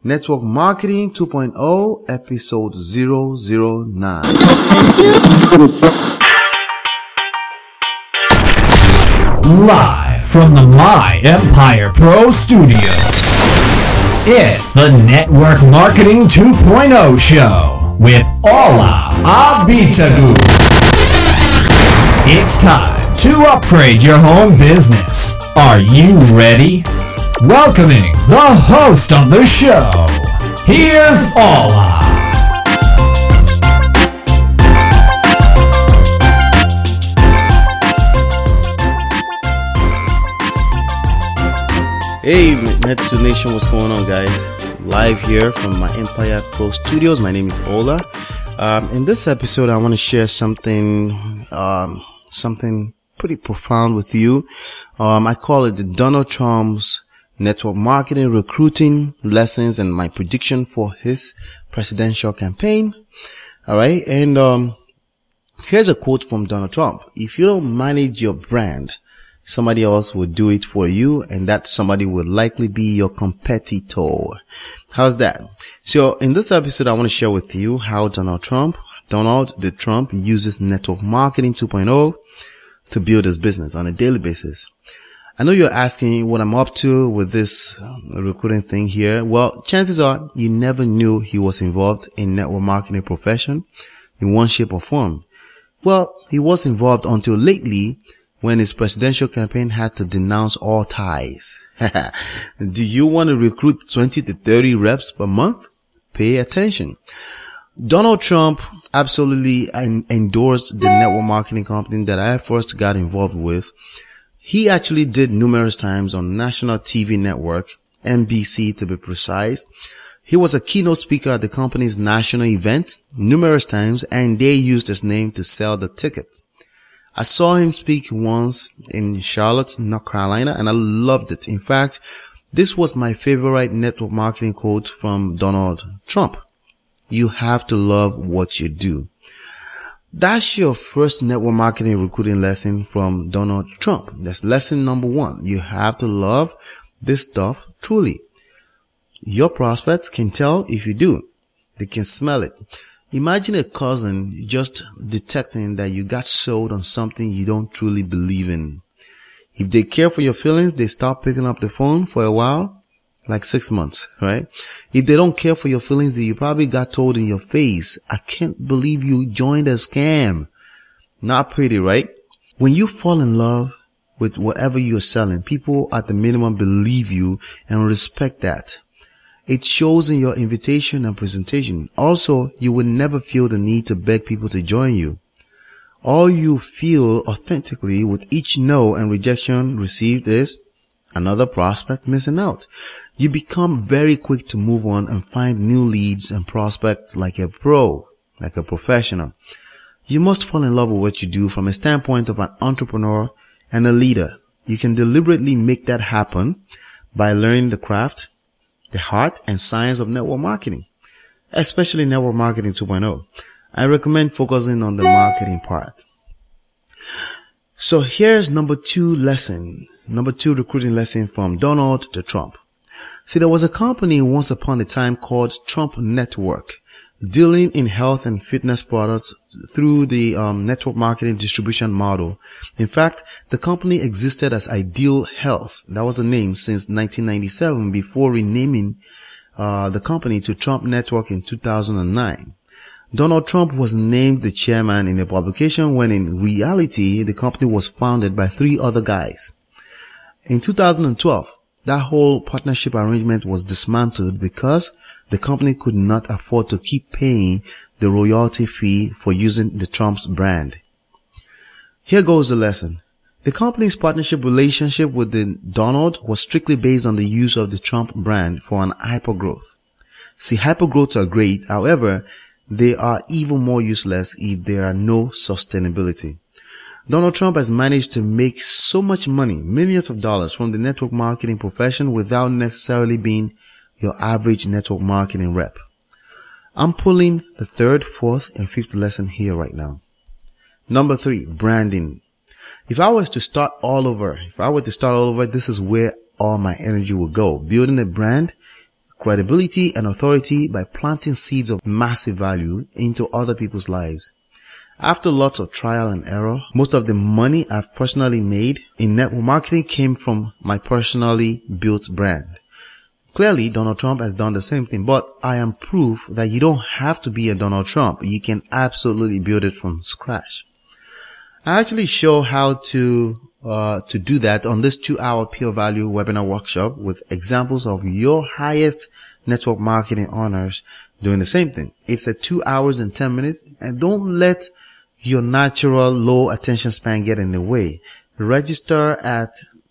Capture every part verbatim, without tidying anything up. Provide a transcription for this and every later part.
Network Marketing two point oh, episode zero zero nine. Live from the My Empire Pro studio, it's the Network Marketing two point oh show with Ola Abitagu. It's time to upgrade your home business. Are you ready? Welcoming the host of the show, here's Ola. Hey, Netsu Nation, what's going on, guys? Live here from my Empire Pro Studios. My name is Ola. Um, in this episode, I want to share something, um, something pretty profound with you. Um, I call it the Donald Trump's network marketing recruiting lessons and my prediction for his presidential campaign. All right. And, um, here's a quote from Donald Trump. If you don't manage your brand, somebody else will do it for you, and that somebody will likely be your competitor. How's that? So in this episode, I want to share with you how Donald Trump, Donald the Trump uses network marketing two point oh to build his business on a daily basis. I know you're asking what I'm up to with this recruiting thing here. Well, chances are you never knew he was involved in network marketing profession in one shape or form. Well, he was involved until lately when his presidential campaign had to denounce all ties. Do you want to recruit twenty to thirty reps per month? Pay attention. Donald Trump absolutely endorsed the network marketing company that I first got involved with. He actually did numerous times on national T V network, N B C to be precise. He was a keynote speaker at the company's national event numerous times, and they used his name to sell the tickets. I saw him speak once in Charlotte, North Carolina, and I loved it. In fact, this was my favorite network marketing quote from Donald Trump. You have to love what you do. That's your first network marketing recruiting lesson from Donald Trump. That's lesson number one. You have to love this stuff truly. Your prospects can tell if you do. They can smell it. Imagine a cousin just detecting that you got sold on something you don't truly believe in. If they care for your feelings, they stop picking up the phone for a while, like six months, right? If they don't care for your feelings, you probably got told in your face, I can't believe you joined a scam. Not pretty, right? When you fall in love with whatever you're selling, people at the minimum believe you and respect that. It shows in your invitation and presentation. Also, you will never feel the need to beg people to join you. All you feel authentically with each no and rejection received is another prospect missing out. You become very quick to move on and find new leads and prospects like a pro, like a professional. You must fall in love with what you do from a standpoint of an entrepreneur and a leader. You can deliberately make that happen by learning the craft, the heart and science of network marketing, especially network marketing two point oh. I recommend focusing on the marketing part. So here's number two lesson, number two recruiting lesson from Donald the Trump. See, there was a company once upon a time called Trump Network, dealing in health and fitness products through the um, network marketing distribution model. In fact, the company existed as Ideal Health. That was the name since nineteen ninety-seven before renaming uh, the company to Trump Network in two thousand nine. Donald Trump was named the chairman in a publication when in reality the company was founded by three other guys. In two thousand twelve, that whole partnership arrangement was dismantled because the company could not afford to keep paying the royalty fee for using the Trump's brand. Here goes the lesson. The company's partnership relationship with the Donald was strictly based on the use of the Trump brand for an hypergrowth. See, hypergrowths are great. However, they are even more useless if there are no sustainability. Donald Trump has managed to make so much money, millions of dollars from the network marketing profession without necessarily being your average network marketing rep. I'm pulling the third, fourth, and fifth lesson here right now. Number three, branding. If I was to start all over, if I were to start all over, this is where all my energy will go. Building a brand credibility, and authority by planting seeds of massive value into other people's lives. After lots of trial and error, most of the money I've personally made in network marketing came from my personally built brand. Clearly, Donald Trump has done the same thing, but I am proof that you don't have to be a Donald Trump. You can absolutely build it from scratch. I actually show how to uh to do that on this two-hour Pure Value webinar workshop with examples of your highest network marketing honors doing the same thing. It's a two hours and ten minutes, and don't let your natural low attention span get in the way. Register at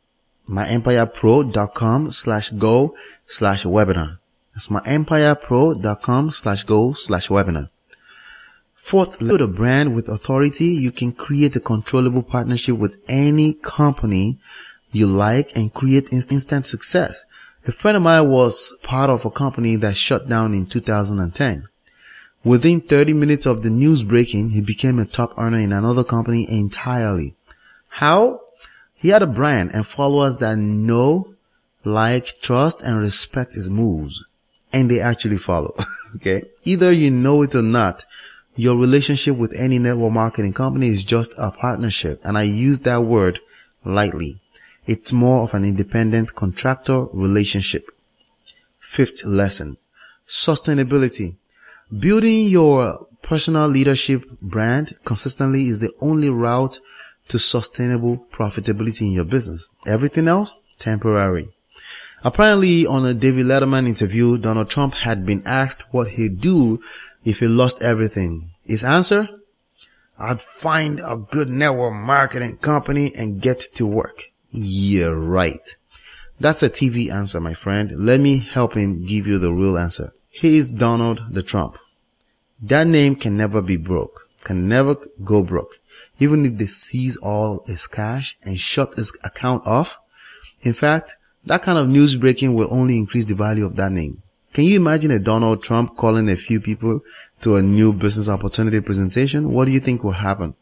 myempirepro.com slash go slash webinar. That's myempirepro.com slash go slash webinar. Fourth, build a brand with authority. You can create a controllable partnership with any company you like and create instant success. A friend of mine was part of a company that shut down in two thousand ten. Within thirty minutes of the news breaking, he became a top earner in another company entirely. How? He had a brand and followers that know, like, trust, and respect his moves. And they actually follow. Okay? Either you know it or not, your relationship with any network marketing company is just a partnership. And I use that word lightly. It's more of an independent contractor relationship. Fifth lesson, sustainability. Building your personal leadership brand consistently is the only route to sustainable profitability in your business. Everything else, temporary. Apparently, on a David Letterman interview, Donald Trump had been asked what he'd do if he lost everything. His answer? I'd find a good network marketing company and get to work. Yeah, right. That's a T V answer, my friend. Let me help him give you the real answer. He is Donald the Trump. That name can never be broke, can never go broke. Even if they seize all his cash and shut his account off. In fact, that kind of news breaking will only increase the value of that name. Can you imagine a Donald Trump calling a few people to a new business opportunity presentation? What do you think will happen?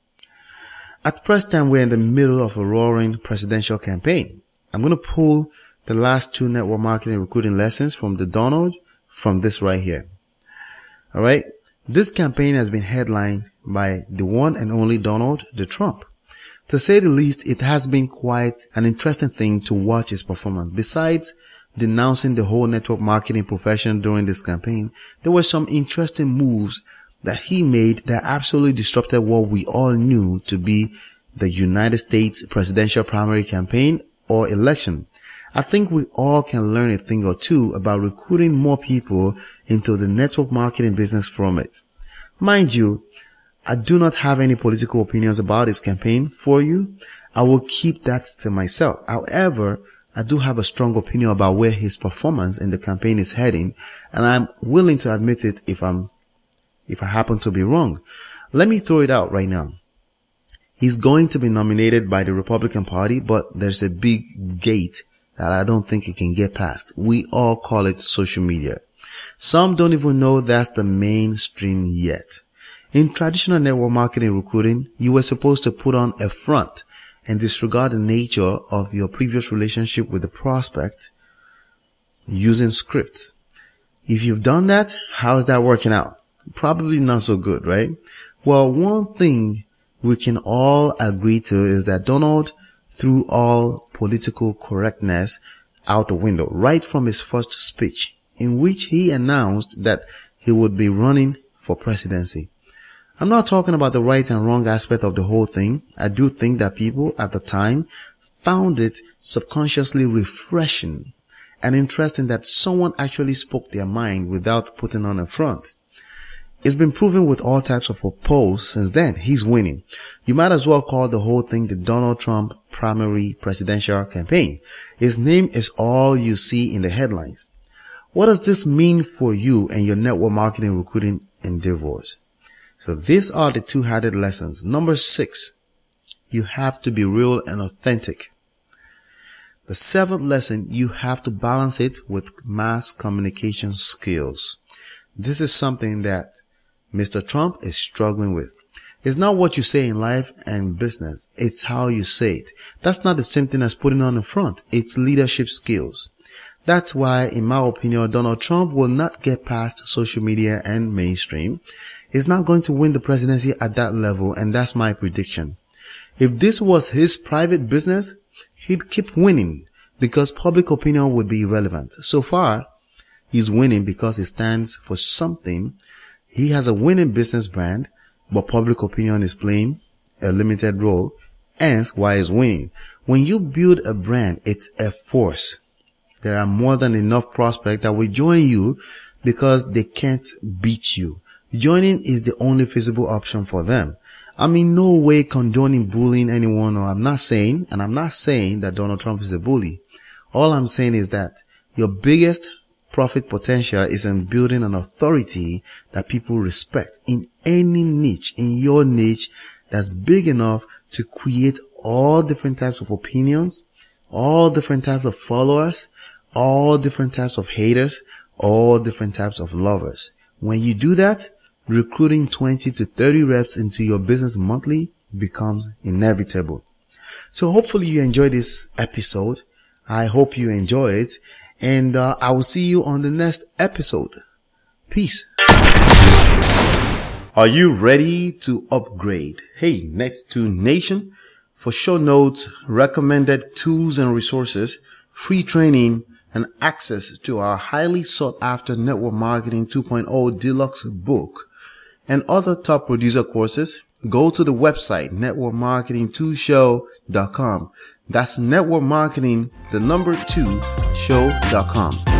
At present time, we're in the middle of a roaring presidential campaign. I'm going to pull the last two network marketing recruiting lessons from the Donald from this right here. All right. This campaign has been headlined by the one and only Donald the Trump. To say the least, it has been quite an interesting thing to watch his performance. Besides denouncing the whole network marketing profession during this campaign, there were some interesting moves that he made that absolutely disrupted what we all knew to be the United States presidential primary campaign or election. I think we all can learn a thing or two about recruiting more people into the network marketing business from it. Mind you, I do not have any political opinions about his campaign for you. I will keep that to myself. However, I do have a strong opinion about where his performance in the campaign is heading, and I'm willing to admit it if I'm, if I happen to be wrong. Let me throw it out right now. He's going to be nominated by the Republican Party, but there's a big gate that I don't think he can get past. We all call it social media. Some don't even know that's the mainstream yet. In traditional network marketing recruiting, you were supposed to put on a front and disregard the nature of your previous relationship with the prospect using scripts. If you've done that, how's that working out? Probably not so good, right? Well, one thing we can all agree to is that Donald threw all political correctness out the window right from his first speech, in which he announced that he would be running for presidency. I'm not talking about the right and wrong aspect of the whole thing. I do think that people at the time found it subconsciously refreshing and interesting that someone actually spoke their mind without putting on a front. It's been proven with all types of polls since then. He's winning. You might as well call the whole thing the Donald Trump primary presidential campaign. His name is all you see in the headlines. What does this mean for you and your network marketing recruiting endeavors? So these are the two-headed lessons. Number six, you have to be real and authentic. The seventh lesson, you have to balance it with mass communication skills. This is something that Mister Trump is struggling with. It's not what you say in life and business. It's how you say it. That's not the same thing as putting on the front. It's leadership skills. That's why, in my opinion, Donald Trump will not get past social media and mainstream. He's not going to win the presidency at that level, and that's my prediction. If this was his private business, he'd keep winning because public opinion would be irrelevant. So far, he's winning because he stands for something. He has a winning business brand, but public opinion is playing a limited role, hence why he's winning. When you build a brand, it's a force. There are more than enough prospects that will join you because they can't beat you. Joining is the only feasible option for them. I'm in no way condoning bullying anyone, or I'm not saying, and I'm not saying that Donald Trump is a bully. All I'm saying is that your biggest profit potential is in building an authority that people respect in any niche, in your niche that's big enough to create all different types of opinions, all different types of followers, all different types of haters, all different types of lovers. When you do that, recruiting twenty to thirty reps into your business monthly becomes inevitable. So hopefully you enjoyed this episode. I hope you enjoy it. And uh, I will see you on the next episode. Peace. Are you ready to upgrade? Hey, Next two Nation. For show notes, recommended tools and resources, free training, and access to our highly sought after Network Marketing two point oh Deluxe book and other top producer courses, go to the website network marketing two show dot com. That's network marketing, the number two, show dot com.